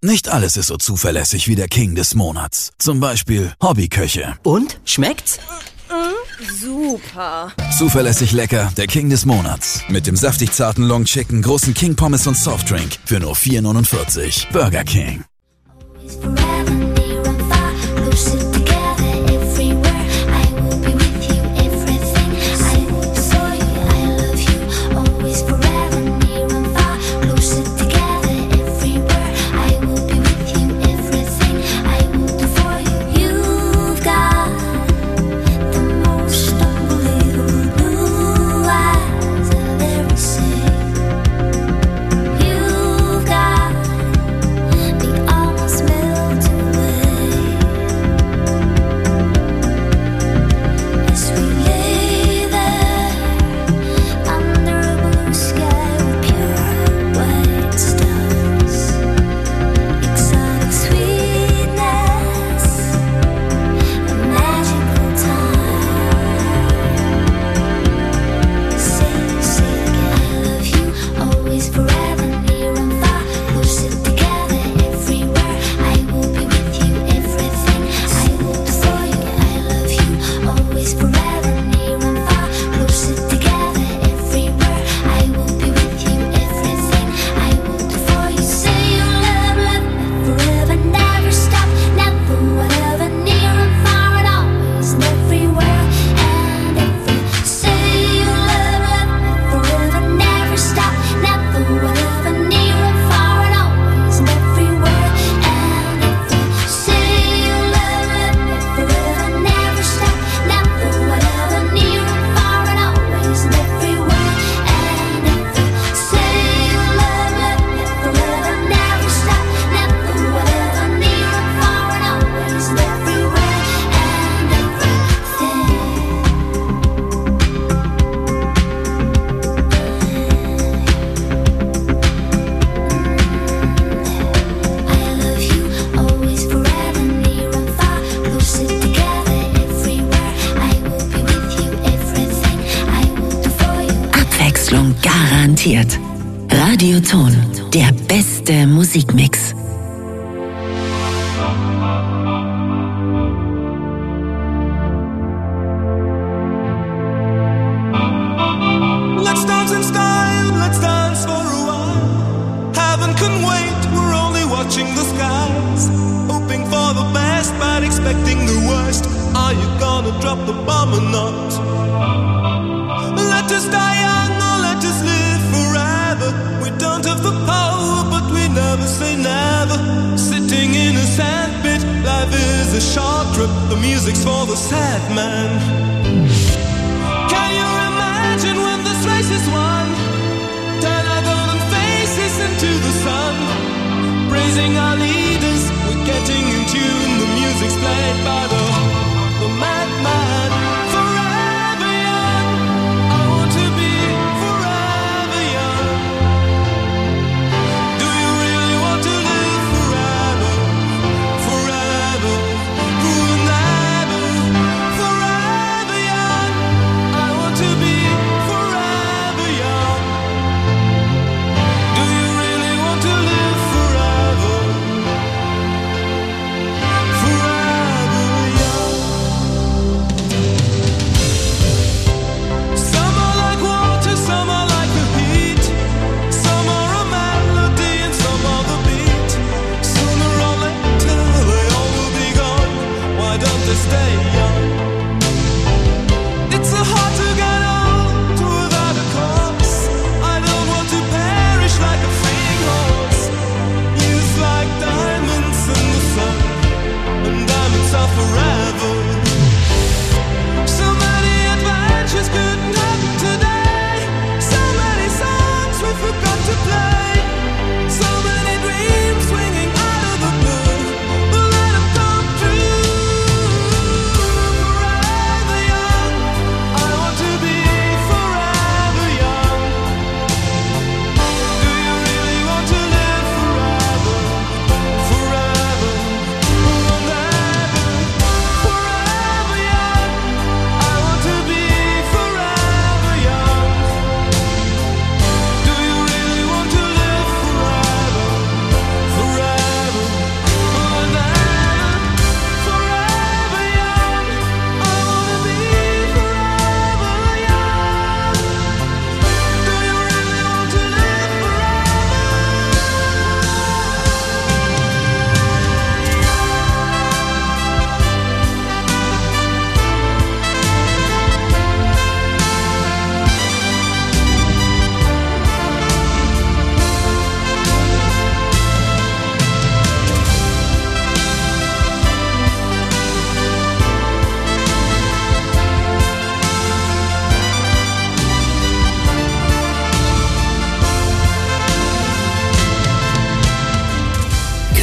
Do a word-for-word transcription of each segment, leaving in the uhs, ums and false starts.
Nicht alles ist so zuverlässig wie der King des Monats. Zum Beispiel Hobbyköche. Und? Schmeckt's? Super. Zuverlässig lecker, der King des Monats. Mit dem saftig zarten Long Chicken, großen King Pommes und Softdrink für nur vier neunundvierzig. Burger King. Garantiert. Radioton, der beste Musikmix. Let's dance in style, let's dance for a while. Heaven can wait, we're only watching the skies. Hoping for the best, but expecting the worst. Are you gonna drop the bomb or not? Let us die young or let us live forever. We don't have the power, but we never say never. Sitting in a sandpit, life is a short trip. The music's for the sad man. Can you imagine when this race is won? Turn our golden faces into the sun. Praising our leaders, we're getting in tune. The music's played by the, the madman. Forever young, I want to be forever young. Do you really want to live forever? Forever, forever, forever young. I want to be forever young. Do you really want to live forever?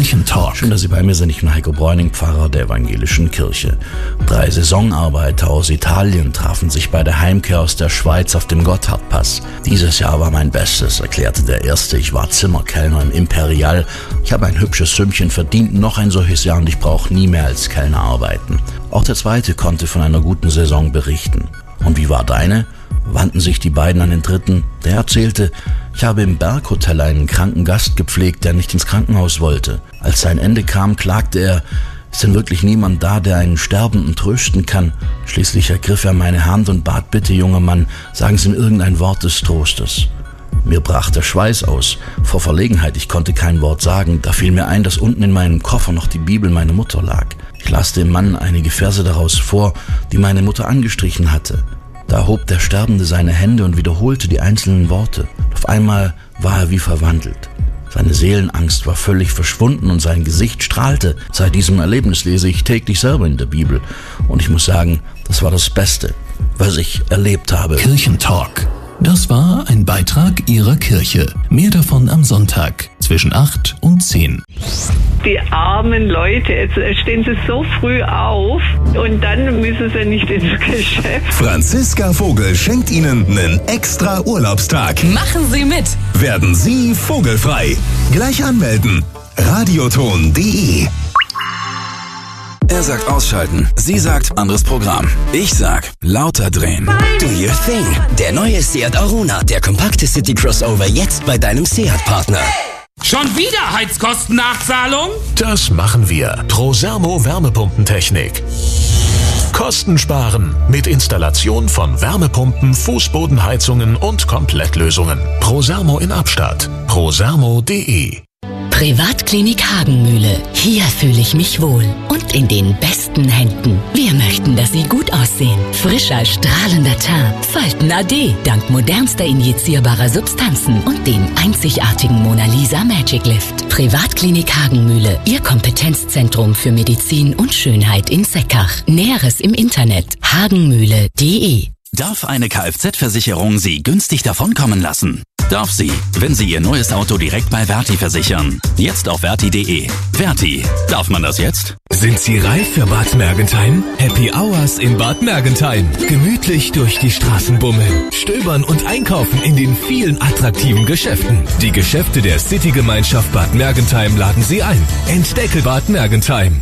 Kirchentalk. Schön, dass Sie bei mir sind. Ich bin Heiko Bräuning, Pfarrer der Evangelischen Kirche. Drei Saisonarbeiter aus Italien trafen sich bei der Heimkehr aus der Schweiz auf dem Gotthardpass. Dieses Jahr war mein Bestes, erklärte der Erste. Ich war Zimmerkellner im Imperial. Ich habe ein hübsches Sümmchen verdient, noch ein solches Jahr und ich brauche nie mehr als Kellner arbeiten. Auch der Zweite konnte von einer guten Saison berichten. Und wie war deine? Wandten sich die beiden an den Dritten. Der erzählte, ich habe im Berghotel einen kranken Gast gepflegt, der nicht ins Krankenhaus wollte. Als sein Ende kam, klagte er, ist denn wirklich niemand da, der einen Sterbenden trösten kann? Schließlich ergriff er meine Hand und bat, bitte, junger Mann, sagen Sie mir irgendein Wort des Trostes. Mir brach der Schweiß aus. Vor Verlegenheit, ich konnte kein Wort sagen. Da fiel mir ein, dass unten in meinem Koffer noch die Bibel meiner Mutter lag. Ich las dem Mann einige Verse daraus vor, die meine Mutter angestrichen hatte. Da hob der Sterbende seine Hände und wiederholte die einzelnen Worte. Auf einmal war er wie verwandelt. Seine Seelenangst war völlig verschwunden und sein Gesicht strahlte. Seit diesem Erlebnis lese ich täglich selber in der Bibel. Und ich muss sagen, das war das Beste, was ich erlebt habe. Kirchentalk. Das war ein Beitrag Ihrer Kirche. Mehr davon am Sonntag zwischen acht und zehn. Die armen Leute, jetzt stehen sie so früh auf und dann müssen sie nicht ins Geschäft. Franziska Vogel schenkt Ihnen einen extra Urlaubstag. Machen Sie mit. Werden Sie vogelfrei. Gleich anmelden. radioton punkt de. Er sagt ausschalten, sie sagt anderes Programm. Ich sag lauter drehen. Do your thing. Der neue Seat Arona, der kompakte City-Crossover, jetzt bei deinem Seat-Partner. Schon wieder Heizkostennachzahlung? Das machen wir. Prosermo Wärmepumpentechnik. Kosten sparen mit Installation von Wärmepumpen, Fußbodenheizungen und Komplettlösungen. Prosermo in Abstadt. prosermo punkt de. Privatklinik Hagenmühle. Hier fühle ich mich wohl und in den besten Händen. Wir möchten, dass Sie gut aussehen. Frischer, strahlender Teint. Falten A D. Dank modernster injizierbarer Substanzen und dem einzigartigen Mona Lisa Magic Lift. Privatklinik Hagenmühle. Ihr Kompetenzzentrum für Medizin und Schönheit in Seckach. Näheres im Internet. hagenmühle punkt de. Darf eine Kfz-Versicherung Sie günstig davonkommen lassen? Darf sie, wenn Sie Ihr neues Auto direkt bei Verti versichern. Jetzt auf verti punkt de. Verti. Darf man das jetzt? Sind Sie reif für Bad Mergentheim? Happy Hours in Bad Mergentheim. Gemütlich durch die Straßen bummeln, stöbern und einkaufen in den vielen attraktiven Geschäften. Die Geschäfte der City-Gemeinschaft Bad Mergentheim laden Sie ein. Entdecke Bad Mergentheim.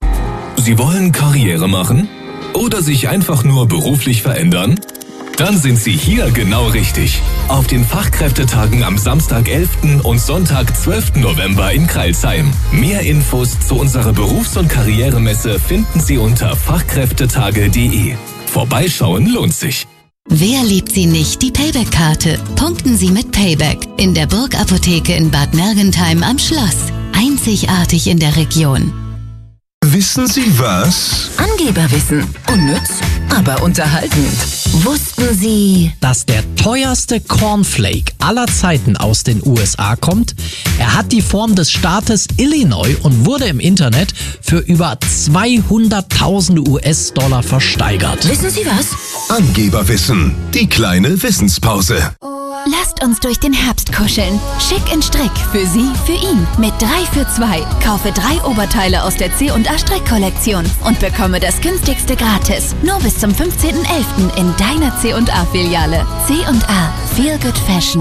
Sie wollen Karriere machen? Oder sich einfach nur beruflich verändern? Dann sind Sie hier genau richtig. Auf den Fachkräftetagen am Samstag, elften und Sonntag, zwölften November in Crailsheim. Mehr Infos zu unserer Berufs- und Karrieremesse finden Sie unter fachkräftetage punkt de. Vorbeischauen lohnt sich. Wer liebt sie nicht, die Payback-Karte? Punkten Sie mit Payback in der Burg-Apotheke in Bad Mergentheim am Schloss. Einzigartig in der Region. Wissen Sie was? Angeberwissen. Unnütz, aber unterhaltend. Wussten Sie, dass der teuerste Cornflake aller Zeiten aus den U S A kommt? Er hat die Form des Staates Illinois und wurde im Internet für über zweihunderttausend U S-Dollar versteigert. Wissen Sie was? Angeberwissen. Die kleine Wissenspause. Lasst uns durch den Herbst kuscheln. Schick in Strick. Für Sie, für ihn. Mit drei für zwei. Kaufe drei Oberteile aus der C und A Strickkollektion und bekomme das günstigste gratis. Nur bis zum fünfzehnten elften in deiner C und A Filiale. C und A. Feel Good Fashion.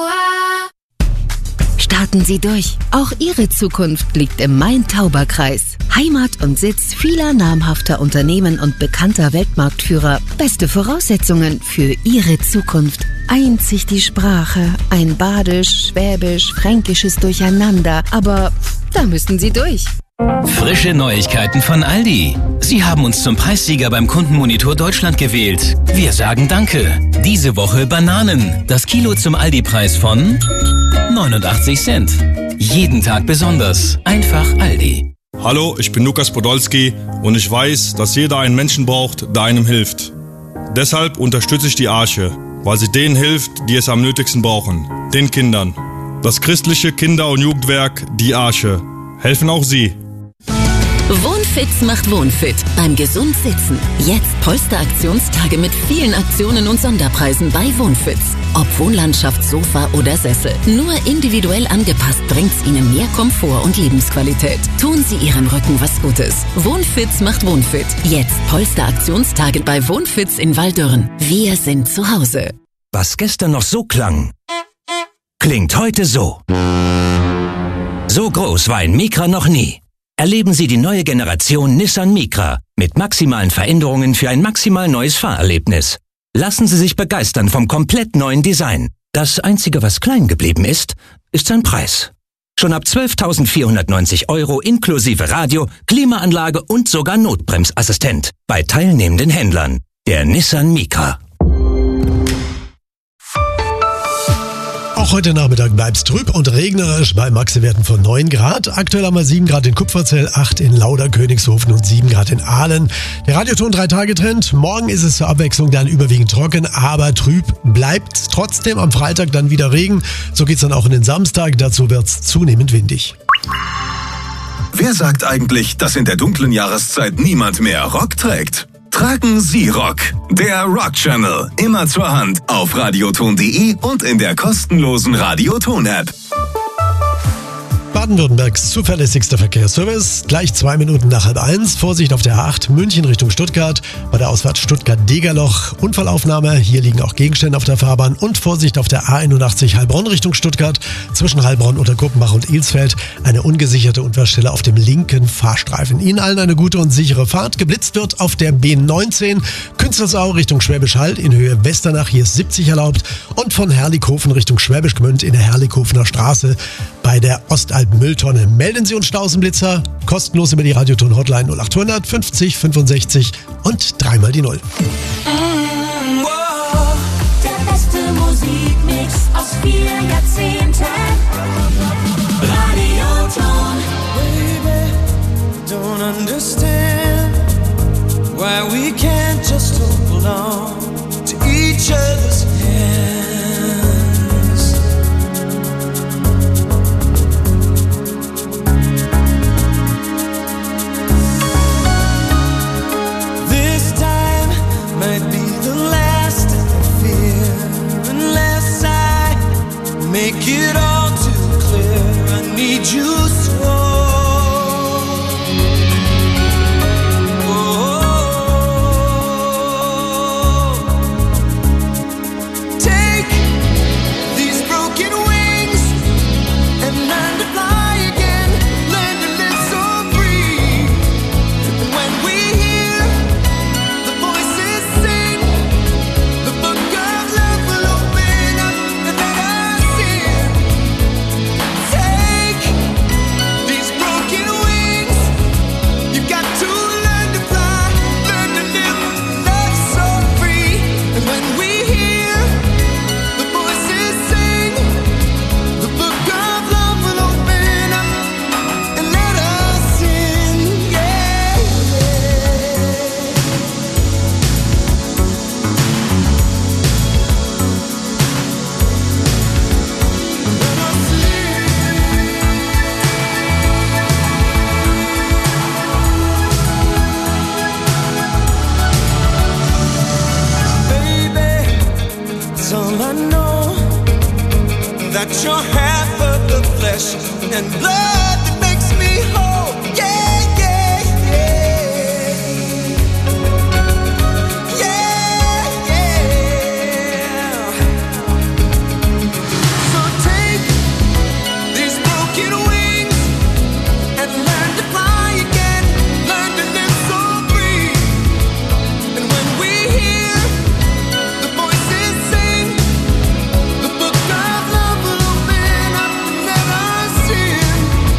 Starten Sie durch. Auch Ihre Zukunft liegt im Main-Tauber-Kreis. Heimat und Sitz vieler namhafter Unternehmen und bekannter Weltmarktführer. Beste Voraussetzungen für Ihre Zukunft. Einzig die Sprache, ein badisch, schwäbisch, fränkisches Durcheinander. Aber da müssen Sie durch. Frische Neuigkeiten von Aldi. Sie haben uns zum Preissieger beim Kundenmonitor Deutschland gewählt. Wir sagen Danke. Diese Woche Bananen. Das Kilo zum Aldi-Preis von neunundachtzig Cent. Jeden Tag besonders. Einfach Aldi. Hallo, ich bin Lukas Podolski und ich weiß, dass jeder einen Menschen braucht, der einem hilft. Deshalb unterstütze ich die Arche, weil sie denen hilft, die es am nötigsten brauchen, den Kindern. Das christliche Kinder- und Jugendwerk Die Arche. Helfen auch Sie. Wohnfits macht Wohnfit beim Gesund Sitzen. Jetzt Polsteraktionstage mit vielen Aktionen und Sonderpreisen bei Wohnfits. Ob Wohnlandschaft, Sofa oder Sessel. Nur individuell angepasst bringt's Ihnen mehr Komfort und Lebensqualität. Tun Sie Ihrem Rücken was Gutes. Wohnfits macht Wohnfit. Jetzt Polsteraktionstage bei Wohnfits in Waldürn. Wir sind zu Hause. Was gestern noch so klang, klingt heute so. So groß war ein Micra noch nie. Erleben Sie die neue Generation Nissan Micra mit maximalen Veränderungen für ein maximal neues Fahrerlebnis. Lassen Sie sich begeistern vom komplett neuen Design. Das Einzige, was klein geblieben ist, ist sein Preis. Schon ab zwölftausendvierhundertneunzig Euro inklusive Radio, Klimaanlage und sogar Notbremsassistent bei teilnehmenden Händlern. Der Nissan Micra. Auch heute Nachmittag bleibt's trüb und regnerisch bei Maxi-Werten von neun Grad. Aktuell haben wir sieben Grad in Kupferzell, acht in Lauder, Königshofen und sieben Grad in Aalen. Der Radioton drei Tage Trend. Morgen ist es zur Abwechslung dann überwiegend trocken, aber trüb bleibt's trotzdem. Am Freitag dann wieder Regen. So geht's dann auch in den Samstag. Dazu wird's zunehmend windig. Wer sagt eigentlich, dass in der dunklen Jahreszeit niemand mehr Rock trägt? Tragen Sie Rock. Der Rock Channel. Immer zur Hand auf radioton punkt de und in der kostenlosen Radioton-App. Baden-Württembergs zuverlässigster Verkehrsservice. Gleich zwei Minuten nach halb eins. Vorsicht auf der A acht München Richtung Stuttgart. Bei der Ausfahrt Stuttgart-Degerloch. Unfallaufnahme. Hier liegen auch Gegenstände auf der Fahrbahn. Und Vorsicht auf der A einundachtzig Heilbronn Richtung Stuttgart. Zwischen Heilbronn, Unterguppenbach und Ilsfeld. Eine ungesicherte Unfallstelle auf dem linken Fahrstreifen. Ihnen allen eine gute und sichere Fahrt. Geblitzt wird auf der B neunzehn. Künzelsau Richtung Schwäbisch Hall in Höhe Westernach. Hier ist siebzig erlaubt. Und von Herrlichhofen Richtung Schwäbisch Gmünd in der Herrlichhofener Straße bei der Ostalb Mülltonne. Melden Sie uns Stausenblitzer kostenlos über die Radioton-Hotline null achthundert fünfzig fünfundsechzig und dreimal die Null. Mm, wow. Der beste Musikmix aus vier Jahrzehnten. Radioton. Baby, don't understand why we can't just hold on to each other's hands. Make it all too clear, I need you so. that you're half of the flesh and blood that makes me whole. Yeah, yeah, yeah. Yeah, yeah. So take these broken wings and learn to fly again. Learn to live so free. And when we hear the voices sing, the book of love will open up and let us in.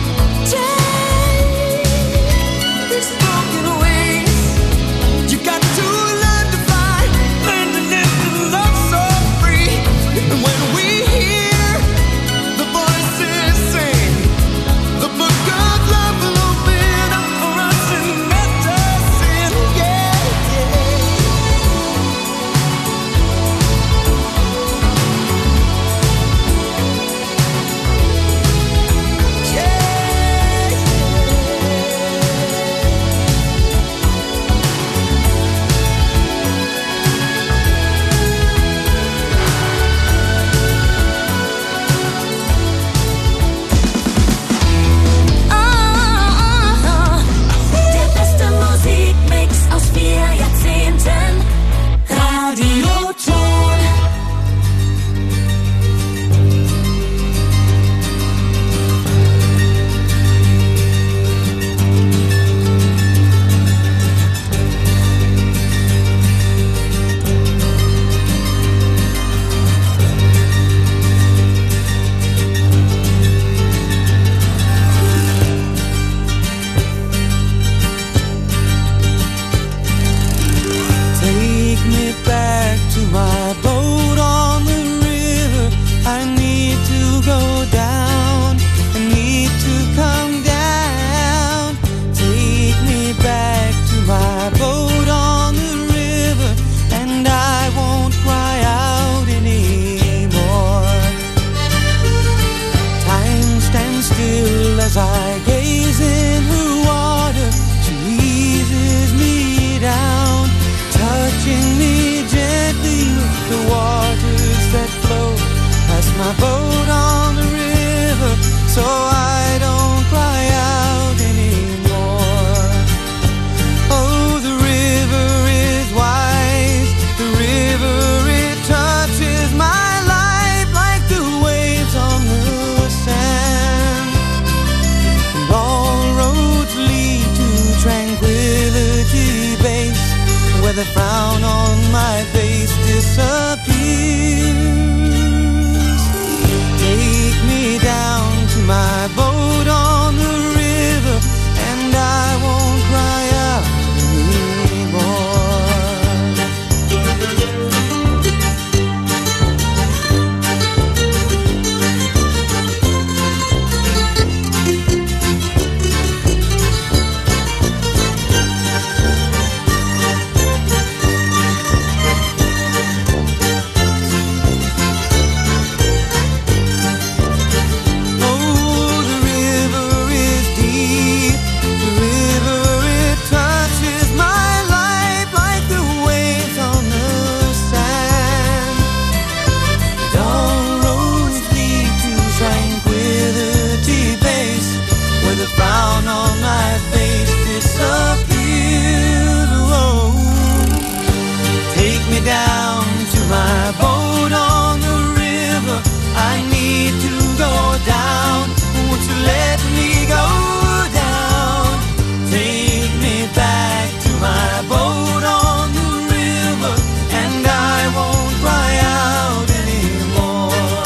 frown on my face disappeared. Oh, take me down to my boat on the river. I need to go down. Won't you let me go down? Take me back to my boat on the river, and I won't cry out anymore.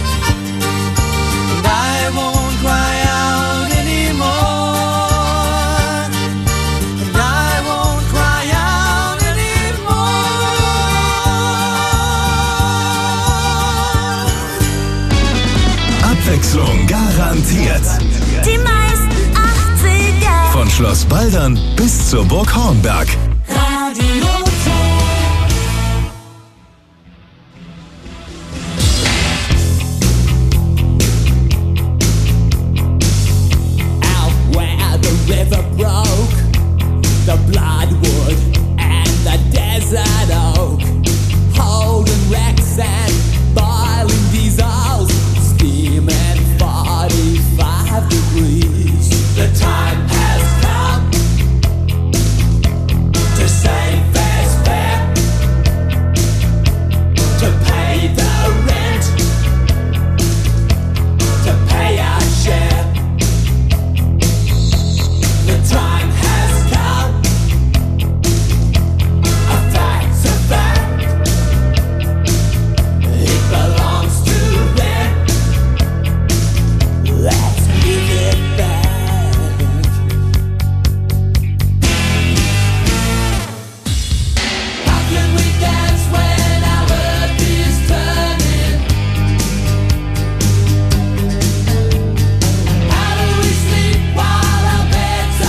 And I won't cry out anymore. And I won't cry out anymore. Abwechslung garantiert. Die meisten achtziger. Von Schloss Baldern bis zur Burg Hornberg. Radio